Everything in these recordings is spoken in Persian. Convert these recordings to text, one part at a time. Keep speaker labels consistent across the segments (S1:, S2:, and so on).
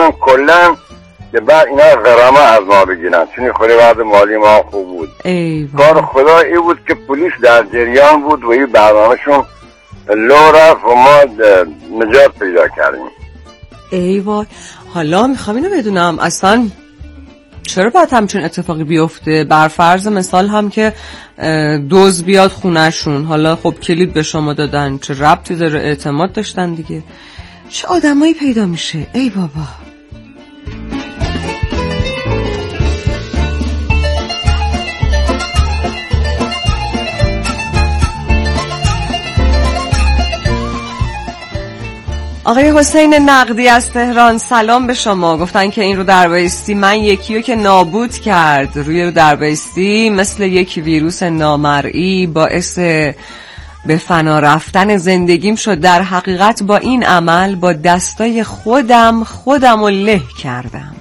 S1: کنن کلا که بعد اینا غرامه از ما بگیرن، چون خیلی وضع مالی ما خوب بود. کار خدا ای بود که پلیس در جریان بود و این برنامهشون لو رفت و ما نجات پیدا کردیم.
S2: ای وای. حالا میخوام اینو بدونم اصلا چرا باید همچون اتفاقی بیفته؟ بر فرض مثال هم که دوز بیاد خونهشون، حالا خب کلید به شما دادن، چه ربطی داره؟ اعتماد داشتن دیگه. چه آدمایی پیدا میشه؟ ای بابا. آقای حسین نقدی از تهران، سلام به شما. گفتن که این رو در بایستی من یکیو که نابود کرد، روی رو در بایستی مثل یک ویروس نامرئی باعث به فنا رفتن زندگیم شد. در حقیقت با این عمل با دستای خودم رو له کردم.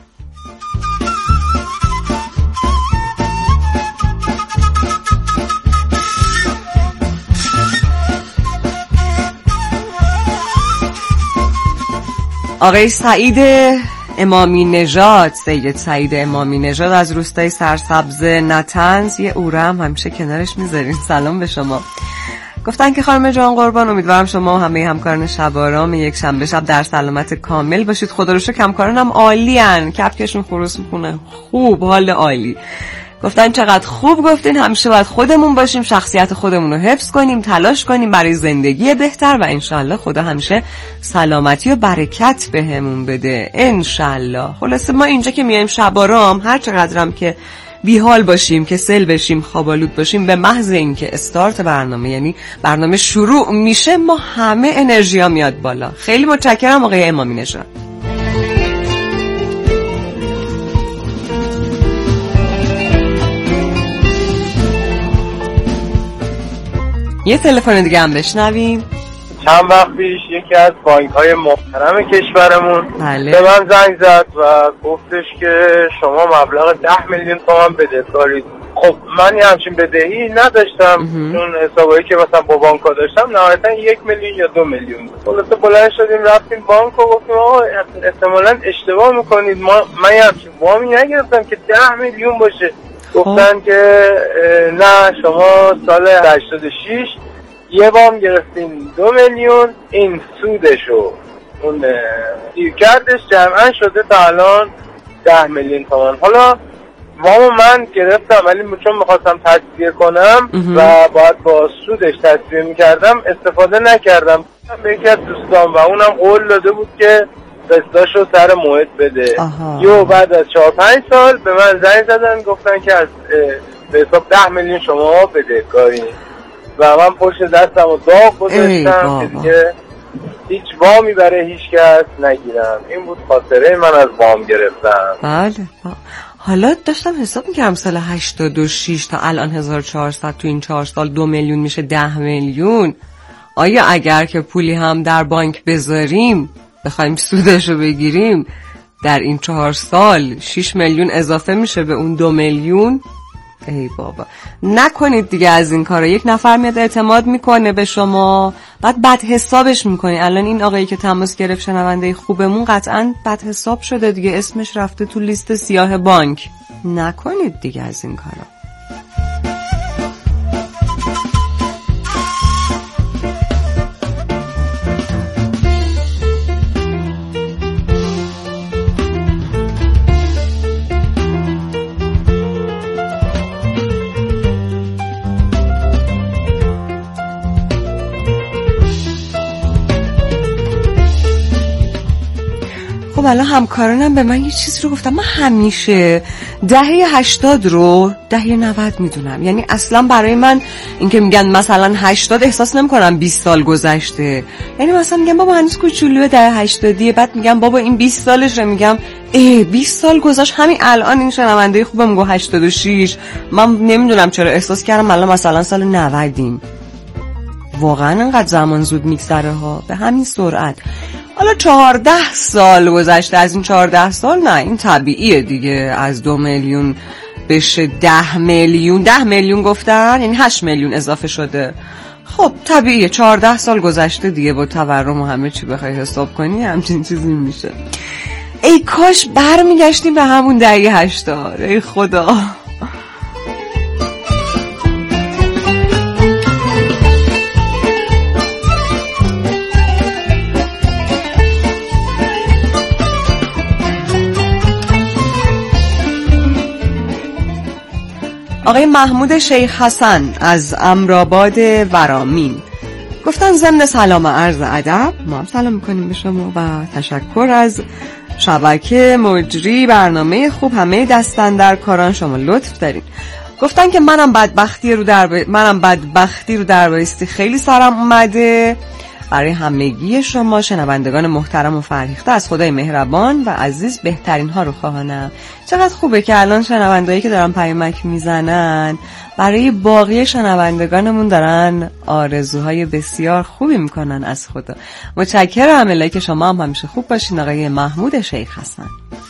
S2: آقای سعید امامی نژاد، سید سعید امامی نژاد از روستای سرسبز نطنز، یه اوره هم همیشه کنارش میذارین. سلام به شما. گفتن که خانم جان قربان، امیدوارم شما و همه همکاران شب آرام یک شنبه شب در سلامت کامل باشید. خدا رو شکر همکارانم عالیان، کپکشون خروس میکنه، خوب، حال عالی. گفتن چقدر خوب گفتین، همیشه باید خودمون باشیم، شخصیت خودمون رو حفظ کنیم، تلاش کنیم برای زندگی بهتر و انشالله خدا همیشه سلامتی و برکت بهمون بده انشالله. خلاصه ما اینجا که میایم شب آرام، هر چقدرم که بیحال باشیم، که سل بشیم، خوابالود باشیم، به محض اینکه استارت برنامه، یعنی برنامه شروع میشه، ما همه انرژی ها میاد بالا. خیلی متشکرم آقای امامی نژاد. یه تلفن دیگه هم بشنویم.
S3: چند وقت پیش یکی از بانک‌های محترم کشورمون به من زنگ زد و گفتش که شما مبلغ 10 میلیون تومان بدهکارید. خب من همچین بدهی نداشتم، چون حسابایی که مثلا با بانک‌ها داشتم نهایتاً 1 میلیون یا 2 میلیون. خلاصه بلند شدیم رفتیم بانک و گفتیم آقا احتمالاً اشتباه میکنید، من همچین وامی نگرفتم که 10 میلیون باشه. گفتن که نه، شما سال 86 یه وام گرفتین 2 میلیون، این سودشو اون دیرکردش جمعا شده تا الان 10 میلیون تومان. حالا وامو من گرفتم ولی چون میخواستم تجزیه کنم و باید با سودش تجزیه میکردم استفاده نکردم. به یکی از دوستان و اونم قول داده بود که قسطاشو سر موعد بده. یو بعد از 4-5 سال به من زنگ زدن گفتن که از به حساب 10 میلیون شما بدهکارین و من پشت دستم و داغ گذاشتم که دیگه هیچ وامی برای هیچ کس نگیرم. این بود خاطره من از وام گرفتم.
S2: بله. حالا داشتم حساب میکردم سال 86 تا الان 1400، تو این 4 سال 2 میلیون میشه 10 میلیون. آیا اگر که پولی هم در بانک بذاریم بخوایم سودشو بگیریم، در این 4 سال 6 میلیون اضافه میشه به اون 2 میلیون؟ ای بابا، نکنید دیگه از این کارا. یک نفر میاد اعتماد میکنه به شما، بعد بد حسابش میکنی. الان این آقایی که تماس گرفت، شنونده خوبمون، قطعا بد حساب شده دیگه، اسمش رفته تو لیست سیاه بانک. نکنید دیگه از این کارا. خب الان همکارانم به من یه چیزی رو گفتم. من همیشه دهه 80 رو دهه 90 میدونم. یعنی اصلا برای من این که میگن مثلا 80 احساس نمیکنم 20 سال گذشته. یعنی مثلا میگم بابا هنوز کوچولوه، دهه 80، بعد میگم بابا این 20 سالشه، میگم 20 سال گذشت. همین الان این شنونده خوبم میگه 86. من نمیدونم چرا احساس کردم الان مثلا سال 90یم. واقعا انقدر زمان زود میگذره ها، به همین سرعت. حالا 14 سال گذشته، از این 14 سال نه، این طبیعیه دیگه، از 2 میلیون بشه 10 میلیون. 10 میلیون گفتن یعنی 8 میلیون اضافه شده. خب طبیعیه 14 سال گذشته دیگه، با تورم و همه چی بخوای حساب کنی همچین چیزی میشه. ای کاش برمیگشتیم به همون دهه 80. ای خدا. آقای محمود شیخ حسن از امرآباد ورامین گفتن ضمن سلام و عرض ادب ما هم سلام میکنیم به شما و تشکر از شبکه مجری برنامه خوب، همه دستاندرکاران شما لطف دارین. گفتن که منم بدبختی رو در بایستی خیلی سرم اومده. برای همگی شما شنوندگان محترم و فرهیخته از خدای مهربان و عزیز بهترین ها رو خواهانم. چقدر خوبه که الان شنوندهایی که دارن پیامک میزنن برای باقی شنوندگانمون دارن آرزوهای بسیار خوبی میکنن از خدا. متشکرم. الهی که شما هم همیشه خوب باشین آقای محمود شیخ حسن.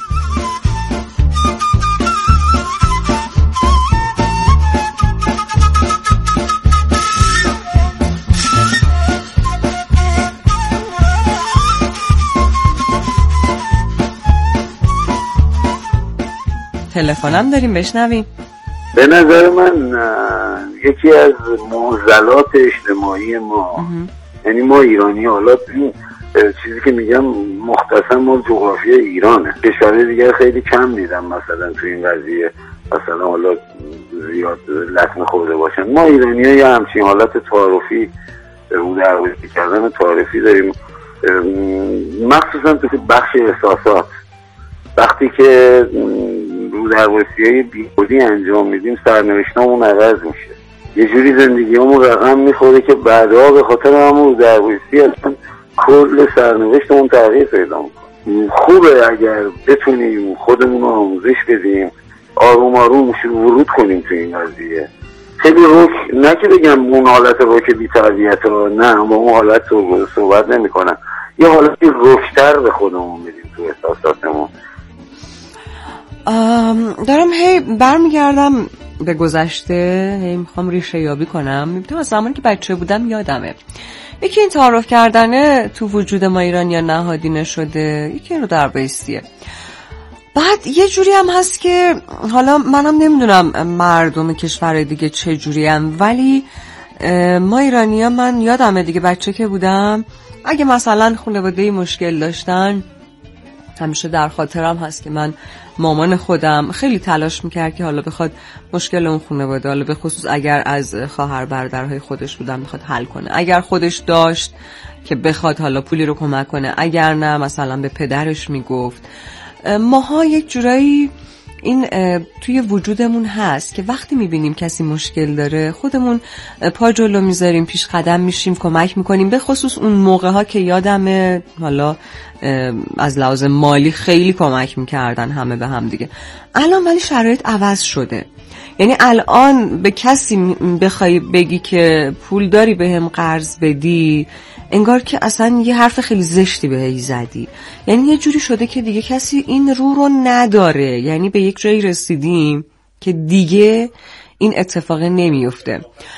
S2: تلفنم داریم بشنویم.
S4: به نظر من یکی از معضلات اجتماعی ما، یعنی ما ایرانی، حالا چیزی که میگم مختصر ما جغرافی ایرانه، کشورهای دیگر خیلی کم دیدم مثلا تو این قضیه مثلا حالا زیاد لطمه خورده باشن. ما ایرانی ها یه همچین حالت تعارفی رو دربایستی کردن تعارفی داریم، مخصوصا تو بخش احساسات. وقتی که رو دربایستی‌های بیخودی انجام میدیم سرنوشتمون عوض میشه، یه جوری زندگیمون رقم میخوره که بعدها به خاطر همون رو دربایستی اصلا کل سرنوشتمون تغییر پیدا میکنه. خوبه اگر بتونیم خودمون رو آموزش بدیم، آروم آروم ورود کنیم تو این قضیه. خیلی روک، نه که بگم اون حالت روک بی‌تربیت ها، نه، اما اون حالت صحبت نمی کنم، یه حالتی روکتر به خودمون میدیم تو احساساتمون.
S2: دارم هی برمیگردم به گذشته، هی میخوام ریشه یابی کنم. میبینم از زمانی که بچه بودم یادمه یکی این تعارف کردنه تو وجود ما ایرانی ها نهادینه شده، یکی این رو در بایستیه. بعد یه جوری هم هست که حالا منم نمیدونم مردم کشور دیگه چه جوری هم، ولی ما ایرانی ها، من یادمه دیگه بچه که بودم اگه مثلا خانواده‌ای مشکل داشتن، همیشه در خاطرم هست که من مامان خودم خیلی تلاش میکرد که حالا بخواد مشکل اون خانواده، حالا به خصوص اگر از خواهر برادرهای خودش بودن بخواد حل کنه، اگر خودش داشت که بخواد حالا پولی رو کمک کنه، اگر نه مثلا به پدرش میگفت. ماها یک جورایی این توی وجودمون هست که وقتی میبینیم کسی مشکل داره خودمون پا جلو میذاریم، پیش قدم میشیم، کمک میکنیم. به خصوص اون موقع ها که یادمه حالا از لحاظ مالی خیلی کمک میکردن همه به هم دیگه. الان ولی شرایط عوض شده، یعنی الان به کسی بخوای بگی که پول داری بهم قرض بدی، انگار که اصلا یه حرف خیلی زشتی بهش زدی. یعنی یه جوری شده که دیگه کسی این رو نداره، یعنی به یک جایی رسیدیم که دیگه این اتفاق نمیفته.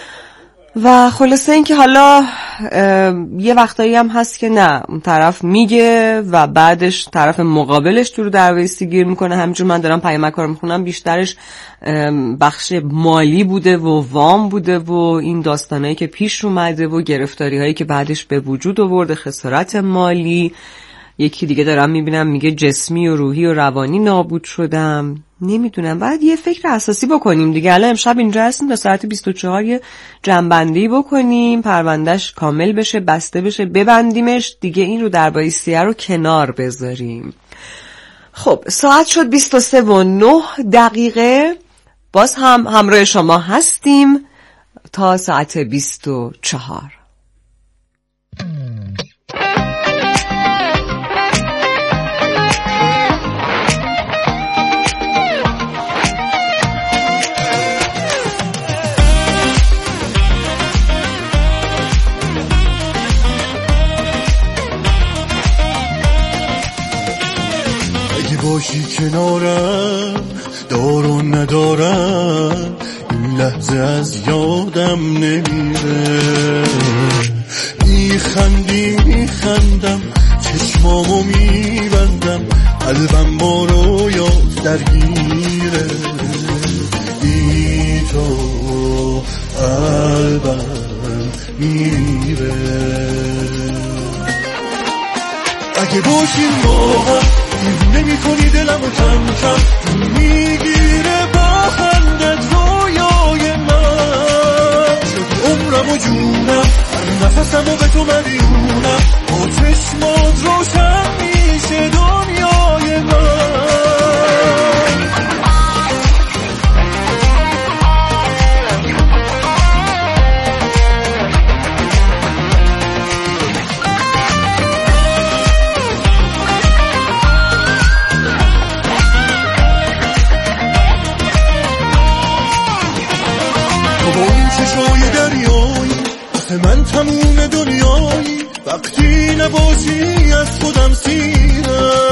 S2: و خلاصه این که حالا یه وقتایی هم هست که نه، اون طرف میگه و بعدش طرف مقابلش تو رو درویستی گیر میکنه. همینجور من دارم پیامک رو میخونم، بیشترش بخش مالی بوده و وام بوده و این داستانایی که پیش اومده و گرفتاری هایی که بعدش به وجود آورده، خسارت مالی. یکی دیگه دارم میبینم میگه جسمی و روحی و روانی نابود شدم. نمیدونم، بعد یه فکر اساسی بکنیم دیگه. الان امشب اینجا هستیم تا ساعت 24 یه جنبندی بکنیم، پروندهش کامل بشه، بسته بشه، ببندیمش دیگه، این رو در بایستیه رو کنار بذاریم. خب ساعت شد 23:09. باز هم همراه شما هستیم تا ساعت 24.
S5: باشی کنارم، دار و ندارم، این لحظه از یادم نمیره. میخندم چشمامو میبندم، قلبم با رویات درگیره، بی تو قلبم میره. اگه باشیم با هم دیوونه میکنی دلمو کم کم، میگیره با خندت رویای من. شدی عمرم و جونم، هر نفسمو به تو مدیونم، با چشمات روشن میشه دنیای من. چشای دریایی واسه من تموم دنیایی، وقتی نباشی از خودم سیرم.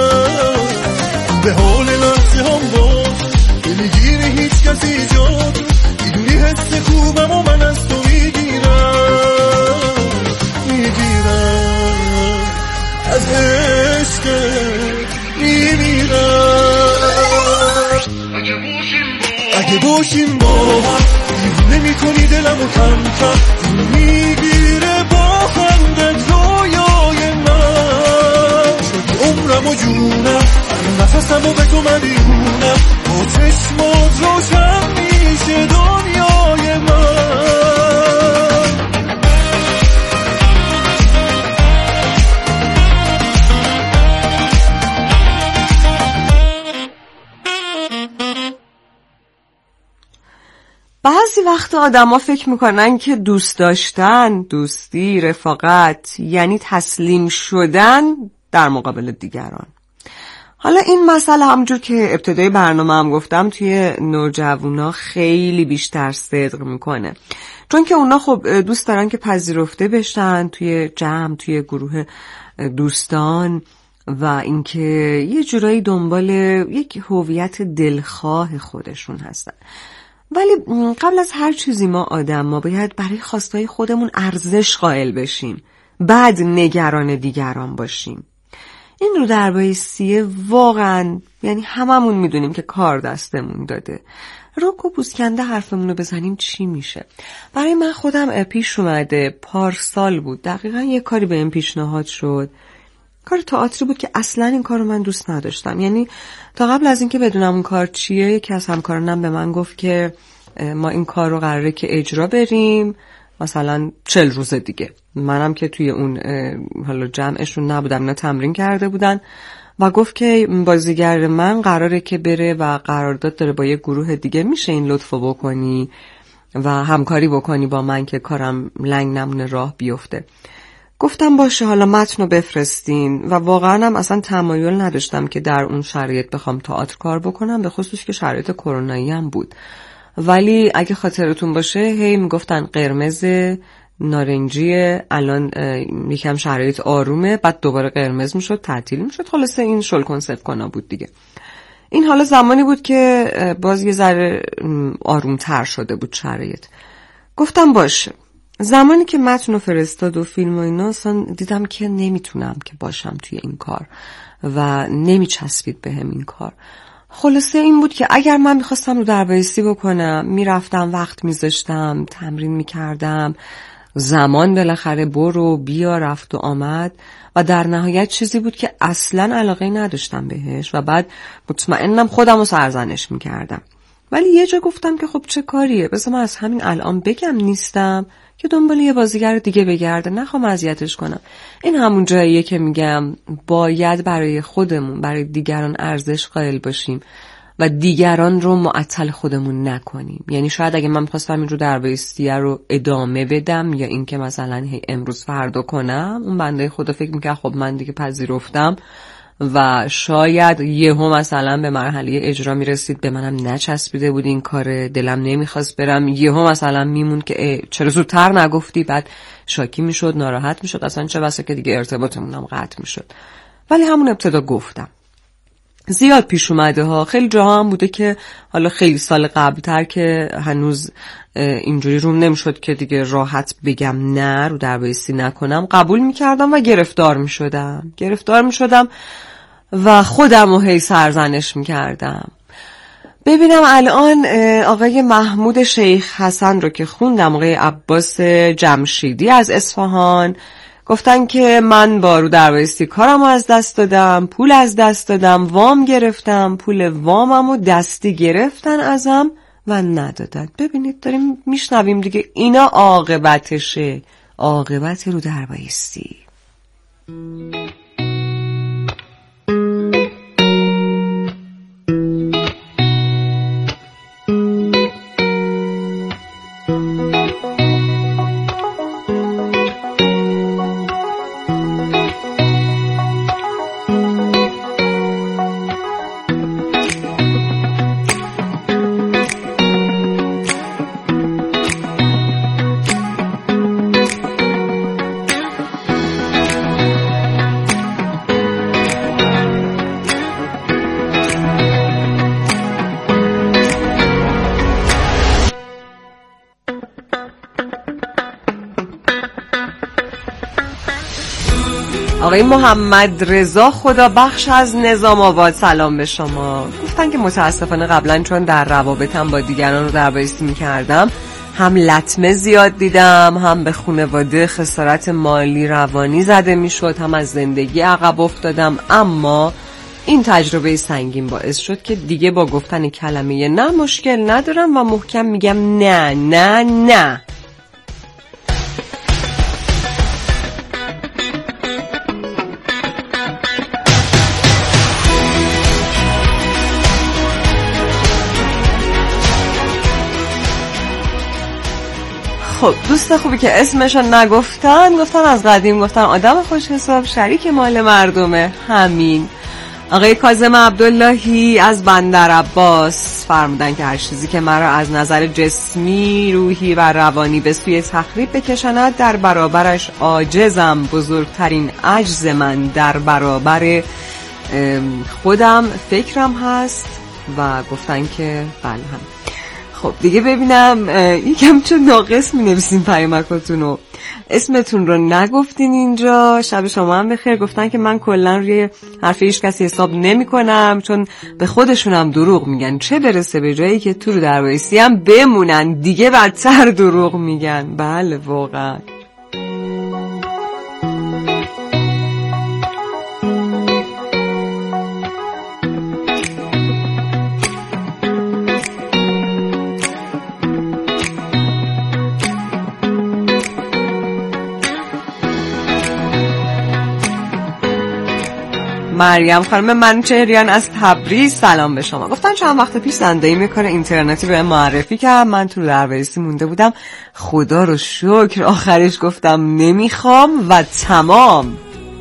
S5: به حال لحظه هم باز نمیگیره هیچ کسی جاد، میدونی حس خوبم و من از تو میگیرم از عشقت میمیرم. اگه باشیم با هم نمی کنی دلمو کم کم، میگیره با خندت رویای من. شدی عمرم و جونم، هر نفسمو به تو مدیونم، با چشمات روشن میشه دنیای من.
S2: بعضی وقت آدما فکر میکنن که دوست داشتن، دوستی، رفاقت یعنی تسلیم شدن در مقابل دیگران. حالا این مسئله همونجور که ابتدای برنامه هم گفتم توی نوجوانا خیلی بیشتر صدق میکنه، چون که اونا خب دوست دارن که پذیرفته بشن توی جمع، توی گروه دوستان، و اینکه یه جورایی دنبال یک هویت دلخواه خودشون هستن. ولی قبل از هر چیزی ما باید برای خواستهای خودمون ارزش قائل بشیم، بعد نگران دیگران باشیم. این رو در بایستیه واقعا، یعنی هممون میدونیم که کار دستمون داده. رک و پوسکنده حرفمون رو بزنیم چی میشه؟ برای من خودم پیش اومده، پارسال بود دقیقا یه کاری به این پیشنهاد شد. کار تئاتری بود که اصلا این کار رو من دوست نداشتم. یعنی تا قبل از اینکه بدونم اون کار چیه، یکی از همکارانم به من گفت که ما این کار رو قراره که اجرا بریم مثلا 40 روز دیگه. منم که توی اون حالا جمعشون نبودم، اینا تمرین کرده بودن و گفت که بازیگر من قراره که بره و قرارداد داره با یه گروه دیگه، میشه این لطفو بکنی و همکاری بکنی با من که کارم لنگ نمونه راه بیفته. گفتم باشه، حالا متن رو بفرستین. و واقعا هم اصلا تمایل نداشتم که در اون شرایط بخوام تئاتر کار بکنم، به خصوص که شرایط کرونایی هم بود. ولی اگه خاطرتون باشه هی میگفتن قرمز، نارنجی، الان یکم شرایط آرومه، بعد دوباره قرمز میشد، تعطیل میشد. خلاصه این شل کنسرت کنا بود دیگه. این حالا زمانی بود که باز یه ذره آرومتر شده بود شرایط. گفتم باشه. زمانی که متن رو فرستاد و فیلم و اینا، اصلا دیدم که نمیتونم که باشم توی این کار و نمیچسبید بهم این کار. خلاصه این بود که اگر من میخواستم رو دربایستی بکنم، میرفتم وقت میذاشتم، تمرین میکردم، زمان بالاخره برو بیا رفت و آمد و در نهایت چیزی بود که اصلا علاقه نداشتم بهش و بعد مطمئنم خودم رو سرزنش میکردم. ولی یه جا گفتم که خب چه کاریه، بذار من از همین الان بگم نیستم که دنبال یه بازیگر دیگه بگرده، نخوام اذیتش کنم. این همون جاییه که میگم باید برای خودمون، برای دیگران ارزش قائل باشیم و دیگران رو معطل خودمون نکنیم. یعنی شاید اگه من می‌خواستم این رو دربایستیه رو ادامه بدم یا این که مثلا امروز فردا کنم، اون بنده خدا فکر می‌کنه خب من دیگه پذیرفتم و شاید یهو مثلا به مرحله اجرا میرسید، به منم نچسبیده بود این کار، دلم نمیخواست برم، یهو مثلا میمون که چرا زودتر نگفتی، بعد شاکی میشد، ناراحت میشد، اصلا چه بسا که دیگه ارتباطمونم قطع میشد. ولی همون ابتدا گفتم. زیاد پیش اومده ها، خیلی جاها هم بوده که حالا خیلی سال قبلتر که هنوز اینجوری روم نمیشد که دیگه راحت بگم نه، رو دربایستی نکنم، قبول میکردم و گرفتار میشدم و خودم رو هی سرزنش میکردم. ببینم الان آقای محمود شیخ حسن رو که خوندم، آقای عباس جمشیدی از اصفهان گفتن که من با رو دربایستی کارم رو از دست دادم، پول از دست دادم، وام گرفتم، پول وامم رو دستی گرفتن ازم و ندادن. ببینید داریم میشنویم دیگه، اینا عاقبتشه، عاقبت رو دربایستی. آقای محمد رضا خدا بخش از نظام آباد، سلام به شما. گفتن که متاسفانه قبلا چون در روابطم با دیگران رو دربایستی میکردم، هم لطمه زیاد دیدم، هم به خانواده خسارت مالی روانی زده میشد، هم از زندگی عقب افتادم. اما این تجربه سنگین باعث شد که دیگه با گفتن کلمه نه مشکل ندارم و محکم میگم نه نه نه. خب دوست خوبی که اسمشو نگفتن، گفتن از قدیم گفتن آدم خوش حساب شریک مال مردمه، همین. آقای کاظم عبداللهی از بندر عباس فرمودن که هر چیزی که مرا از نظر جسمی، روحی و روانی به سوی تخریب بکشاند در برابرش عاجزم. بزرگترین عجز من در برابر خودم فکرم هست و گفتن که بله هم. خب دیگه ببینم یکم چون ناقص می نویسین پیامکاتونو، اسمتون رو نگفتین اینجا. شب شما هم بخیر. گفتن که من کلا روی حرف هیچ کسی حساب نمی کنم چون به خودشونم دروغ میگن، چه برسه به جایی که تو رو دربایستی هم بمونن دیگه بدتر دروغ میگن. بله واقعا. مریم خانم منچهریان از تبریز سلام به شما. گفتن چند وقت پیش زندگی میکنه اینترنتی به معرفی کرد، من تو دربایستی مونده بودم، خدا رو شکر آخرش گفتم نمیخوام و تمام.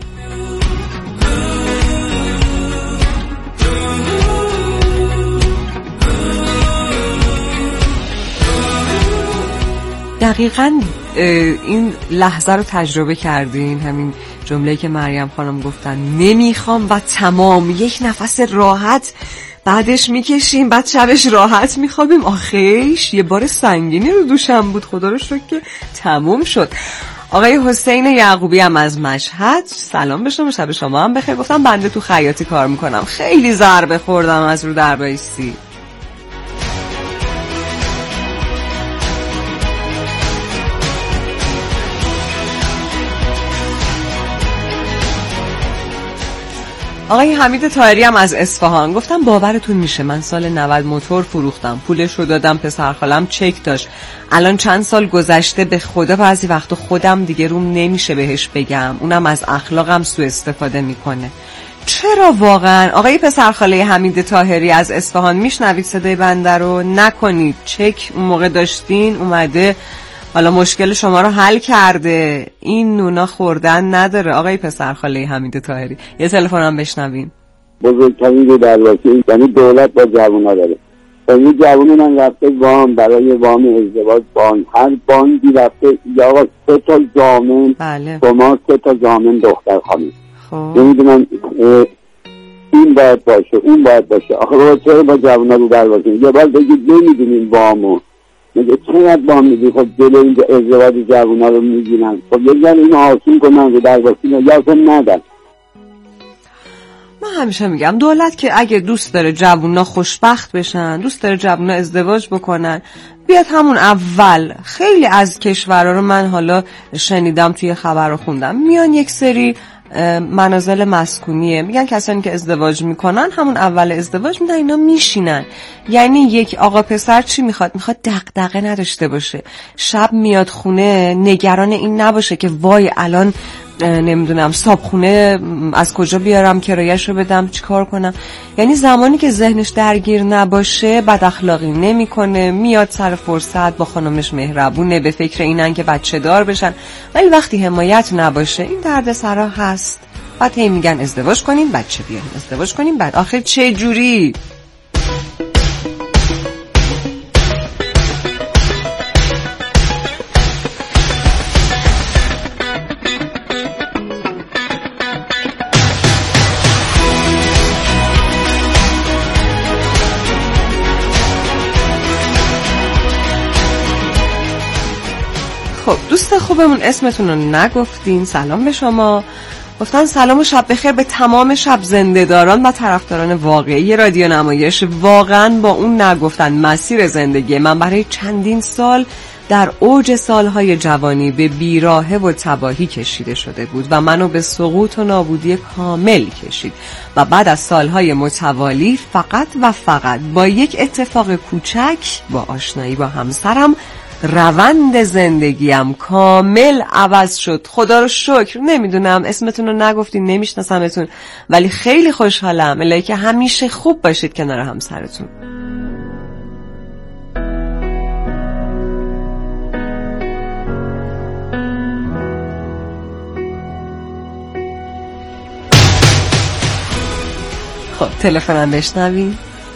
S2: دقیقاً این لحظه رو تجربه کردین، همین جمله‌ای که مریم خانم گفتن نمیخوام و تمام. یک نفس راحت بعدش میکشیم، بعد شبش راحت میخوابیم. آخیش یه بار سنگینی رو دوشم بود، خدا رو شکر که تموم شد. آقای حسین یعقوبی هم از مشهد سلام به شما، شب شما هم بخیر. گفتم بنده تو خیاطی کار میکنم، خیلی ضربه خوردم از رو دربایستی. آقای حمید طاهری هم از اصفهان گفتم باورتون میشه من سال 90 موتور فروختم، پولش رو دادم، پسر خالم چک داشت. الان چند سال گذشته به خدا بعضی وقتا خودم دیگه روم نمیشه بهش بگم، اونم از اخلاقم سوء استفاده میکنه. چرا واقعا؟ آقای پسرخاله حمید طاهری از اصفهان میشنوید صدای بنده رو؟ نکنید، چک اون موقع داشتین، اومده حالا مشکل شما رو حل کرده، این نونا خوردن نداره. آقای پسرخاله حمید طاهری یه تلفن هم بشنویم.
S4: بزرگترین رو در واقع یعنی دولت با جوونا داره، یعنی جوون من رفته وام برای وام ازدواج، بانک هر بانکی رفته یا 3 تا ضامن،
S2: بله.
S4: شما 3 تا ضامن دختر خانم،
S2: خب
S4: نمیدونم این باید باشه اون باید باشه. آخه چرا با جوونا رو در واقع یه بار بگید نمیدونیم وامو میگه چقدر با میگی، خب جلو اینجا ازدواج جوونا رو میگیرن، خب یه ذره اینو آسون کنن رو در واقع یا اصلا ندن.
S2: من همیشه میگم دولت که اگه دوست داره جوونا خوشبخت بشن، دوست داره جوونا ازدواج بکنن، بیاد همون اول. خیلی از کشورها رو من حالا شنیدم، توی خبر رو خوندم، میان یک سری منازل مسکونیه، میگن کسانی که ازدواج میکنن همون اول ازدواج میدن اینا میشینن. یعنی یک آقا پسر چی میخواد دغدغه نداشته باشه، شب میاد خونه نگران این نباشه که وای الان نمیدونم صابخونه از کجا بیارم، کرایه‌شو بدم، چیکار کنم. یعنی زمانی که ذهنش درگیر نباشه بد اخلاقی نمیکنه، میاد سر فرصت با خانمش مهربونه، به فکر اینن که بچه دار بشن. ولی وقتی حمایت نباشه این دردسرا هست. بعد هی میگن ازدواج کنین بچه بیارین، ازدواج کنین بعد آخر چه جوری؟ خب دوست خوبمون اسمتون رو نگفتین. سلام به شما. گفتن سلام و شب بخیر به تمام شب زنده‌داران و طرفداران واقعی رادیو نمایش. واقعا با اون نگفتن مسیر زندگی من برای چندین سال در اوج سالهای جوانی به بیراهه و تباهی کشیده شده بود و منو به سقوط و نابودی کامل کشید و بعد از سالهای متوالی فقط و فقط با یک اتفاق کوچک، با آشنایی با همسرم، روند زندگیم کامل عوض شد. خدا رو شکر. نمیدونم اسمتون رو نگفتین، نمیشناسمتون، ولی خیلی خوشحالم. الهی که همیشه خوب باشید کنار همسرتون. خب تلفنم بشنوین.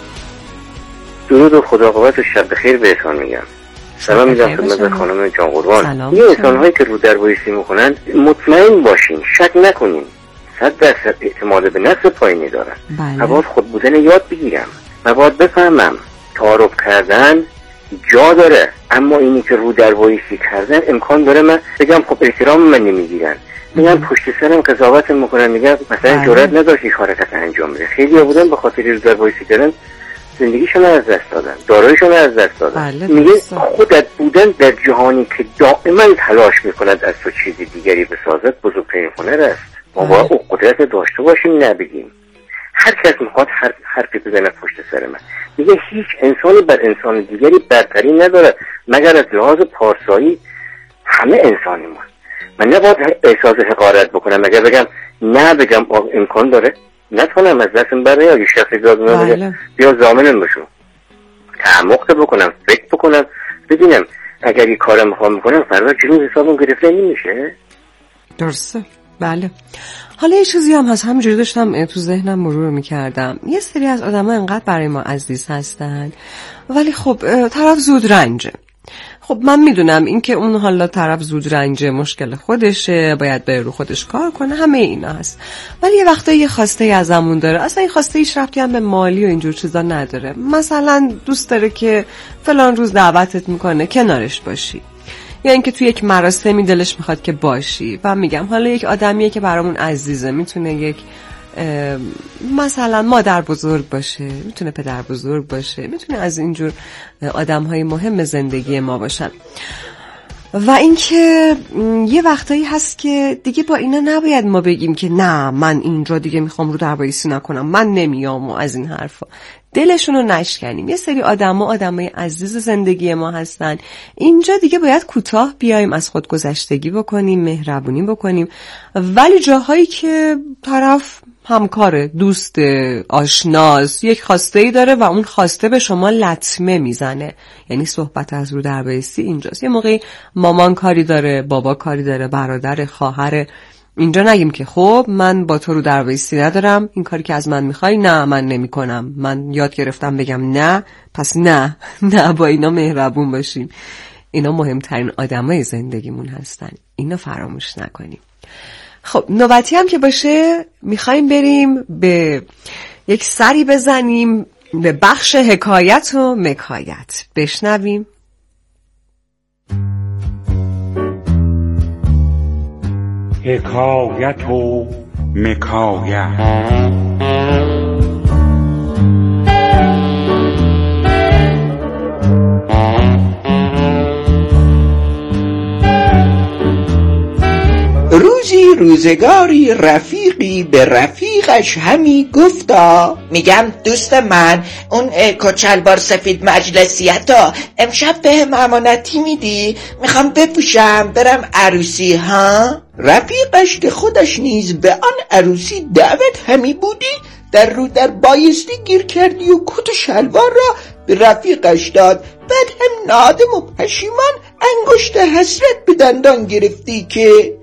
S4: درود و خداقابت و شب بخیر بهتون میگم. سلام میگم خدمت خانم جان قربان. این انسان‌هایی که رو در وایسی میکنن مطمئن باشین، شک نکنین، 100% اعتماد به نفس پایینی دارن. باید خود بودن یاد بگیرم و باید بفهمم تعارف کردن جا داره، اما اینی که رو در وایسی کردن امکان داره من بگم خب احترام من نمیگیرن، میگن پشت سرم قضاوت میکنن، میگن مثلا جرئت نداشتی حرکت انجام بده. خیلی بودن به خاطر رو در وایسی کردن زندگیشون از دست دادن، داراییشون از دست دادن. میگه خودت بودن در جهانی که دائما تلاش میکند از تو چیزی دیگری بسازد بزرگترین هنر است. ما باید او قدرت داشته باشیم، نبگیم. هر کس میخواد حرفی بزنه پشت سر من. میگه هیچ انسانی بر انسان دیگری برتری نداره مگر از لحاظ پارسایی. همه انسانی ما. من نباید احساس حقارت بکنم مگر بگم نه، بگم امکان داره نتونم از دستم برای اگه شخصی داد بگم بیا ضامنم بشو، تعمق بکنم، فکر بکنم، ببینم اگر این کارم میخوام بکنم فردا جنون حسابم گرفته نمیشه.
S2: درسته. بله. حالا یه چیزی هم هست، همینجوری داشتم تو ذهنم مرور میکردم. یه سری از آدم ها انقدر برای ما عزیز هستن ولی خب طرف زود رنجه. خب من میدونم این که اون حالا طرف زود رنجه مشکل خودشه، باید به رو خودش کار کنه، همه اینا هست. ولی یه وقتا یه خواسته ازمون داره، اصلا این خواسته هیچ ربطی هم به مالی و اینجور چیزا نداره. مثلا دوست داره که فلان روز دعوتت میکنه کنارش باشی، یا اینکه توی یک مراسمی دلش میخواد که باشی. و میگم حالا یک آدمیه که برامون عزیزه، میتونه یک مثلا مادر بزرگ باشه، میتونه پدر بزرگ باشه، میتونه از اینجور آدم‌های مهم زندگی ما باشن. و اینکه یه وقتایی هست که دیگه با اینا نباید ما بگیم که نه من اینجا دیگه میخوام رو در وایسی نکنم، من نمیام و از این حرفا. دلشونو نشکنیم. یه سری آدمای عزیز زندگی ما هستن، اینجا دیگه باید کوتاه بیایم، از خودگذشتگی بکنیم، مهربونی بکنیم. ولی جاهایی که طرف همکاره، دوست، آشناس، یک خواسته‌ای داره و اون خواسته به شما لطمه میزنه، یعنی صحبت از رو در بایستی اینجاست. یه موقعی مامان کاری داره، بابا کاری داره، برادر، خواهر، اینجا نگیم که خب من با تو رو در بایستی ندارم، این کاری که از من میخوای نه من نمی کنم، من یاد گرفتم بگم نه، پس نه با اینا مهربون باشیم. اینا مهمترین آدمای زندگیمون هستن، اینا فراموش نکنیم. خب نوبتی هم که باشه میخوایم بریم به یک سری بزنیم به بخش حکایت و مکایت. بشنویم.
S6: حکایت و مکایت. روزگاری رفیقی به رفیقش همی گفتا، میگم دوست من اون کچلبار سفید مجلسیتا امشب بهم امانتی میدی؟ میخوام بپوشم برم عروسی ها. رفیقش که خودش نیز به آن عروسی دعوت همی بودی در رو در بایستی گیر کردی و کت و شلوار را به رفیقش داد. بعد هم نادم و پشیمان انگشت حسرت به دندان گرفتی که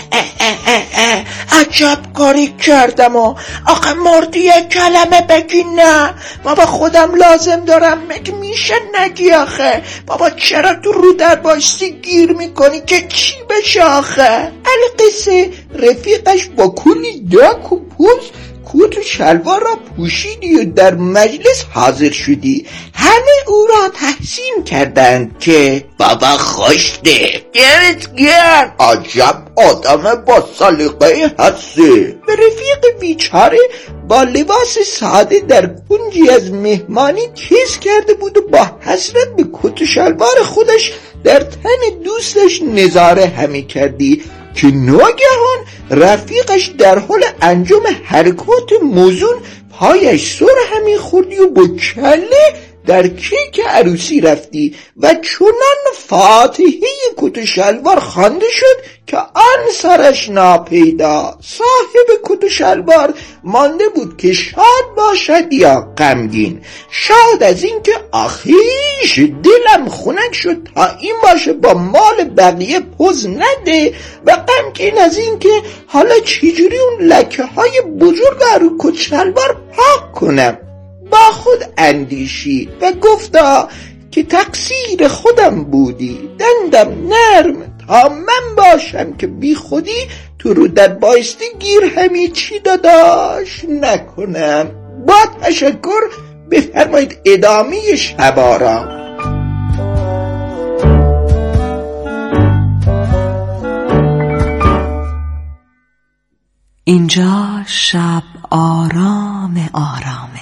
S6: عجب کاری کردم و آقا مردی یک کلمه بگی نه بابا، خودم لازم دارم، مگه میشه نگی آخه بابا؟ چرا تو رو در بایستی گیر میکنی که چی بشه آخه؟ القصه رفیقش با کلی داک و پوز کت و شلوار را پوشیدی و در مجلس حاضر شدی. همه او را تحسین کردند که بابا خوشته، گرت گرد، عجب آدم با سلیقه هسته. و رفیق بیچاره با لباس ساده در کنجی از مهمانی تیز کرده بود و با حسرت به کت و شلوار خودش در تن دوستش نظاره همی کردی که ناگهان رفیقش در حال انجام حرکات موزون پایش سر همی خوردی و با کله در کیک عروسی رفتی و چنان فاتحه کت و شلوار خوانده شد که آن سرش ناپیدا. صاحب کت و شلوار مانده بود که شاد باشد یا غمگین. شاد از این که آخیش دلم خنک شد تا این باشه با مال بقیه پوز نده، و غمگین از این که حالا چجوری اون لکه های بزرگ رو کت و شلوار پاک کنم. با خود اندیشید و گفتا که تقصیر خودم بودی، دندم نرم تا من باشم که بی خودی تو رو در بایستی گیر همی چی داداش نکنم. با تشکر بفرمایید ادامه شبارا.
S2: اینجا شب آرام آرامه.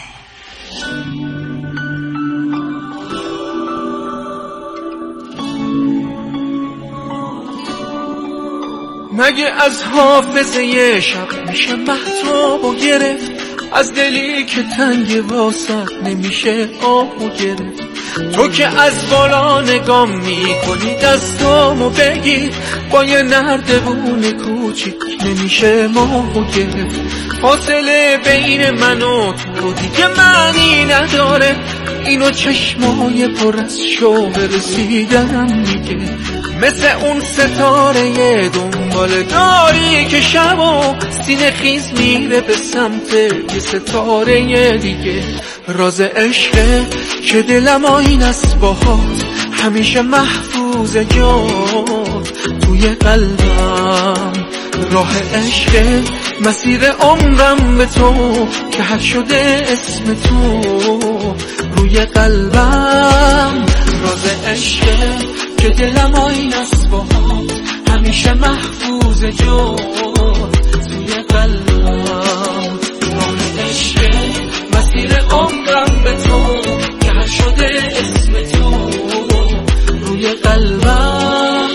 S5: مگه از حافظه شب میشه مهتاب و گرفت، از دلی که تنگ واسط نمیشه آهو گرفت. تو که از بالا نگام میکنی دستامو بگیر، با یه نردبون کوچیک نمیشه ماهو گرفت. فاصله بین من و تو دیگه معنی نداره، اینو چشمای پر از شوق رسیدنم میگه. مثل اون ستاره دنبال داری که شب و سینه خیز میره به سمت یه ستاره دیگه. راز عشقه که دلم آین است باهات، همیشه محفوظ جات توی قلبم. راه عشقه مسیر عمرم به تو که حل شده اسم تو روی قلبم. راز عشقه که دلم آین است باهات، همیشه محفوظ جات توی قلبم. راه عشقه مسیر عمرم به تو که حل شده اسم تو روی قلبم.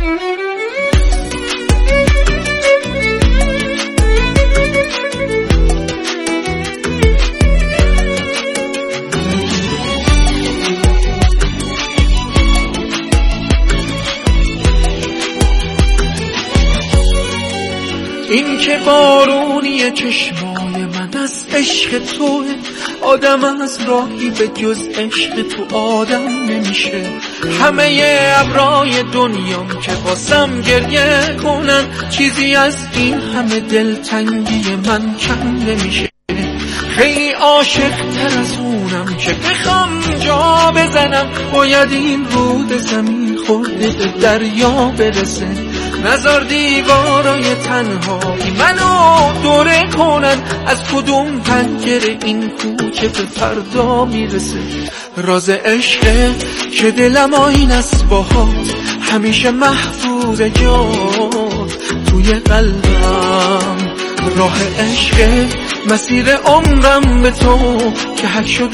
S5: این که بارونی چشمای من از عشق توه، آدم از راهی به جز عشق تو آدم نمیشه. همه ابرای دنیام که واسم گریه کنن، چیزی از این همه دلتنگی من کم نمیشه. خیلی عاشق تر از اونم که بخوام جا بزنم، باید این رود زمین خورده به دریا برسه. نزار دیوارای تنهایی منو دوره کنن، از کدوم پنجره این کوچه به فردا میرسه. راز عشقه که دلم آین است باهات، همیشه محفوظ جات توی قلبم. راه عشق مسیر عمرم به تو که حک شده